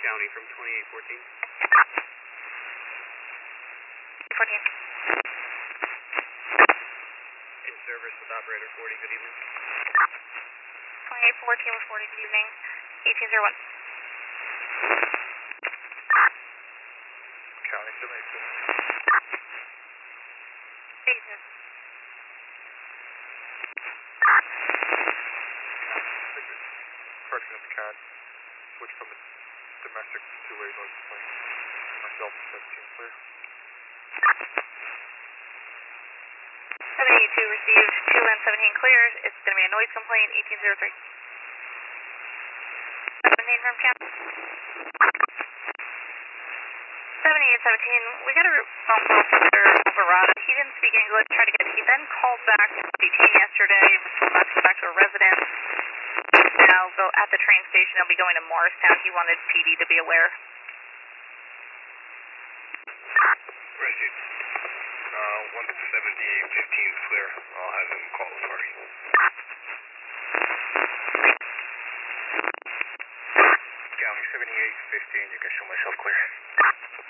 County from 2814. 14. In service with operator 40, good evening. 2814 with 40, good evening. 1801. County 786. 82. Correction of the CAD. Switch from the domestic to two-way noise complaint. Myself, 17 clear. 782 received 2 and 17 clear. It's going to be a noise complaint, 1803. 17 from Cap. 7817, we got a phone call from Mr. Alvarado. He didn't speak English, he then called back to CT yesterday, was told not to go back to a residence. Now go at the train station, he'll be going to Morristown. He wanted PD to be aware. Received. 17815 is clear. I'll have him call authority. County 7815, you can show myself clear.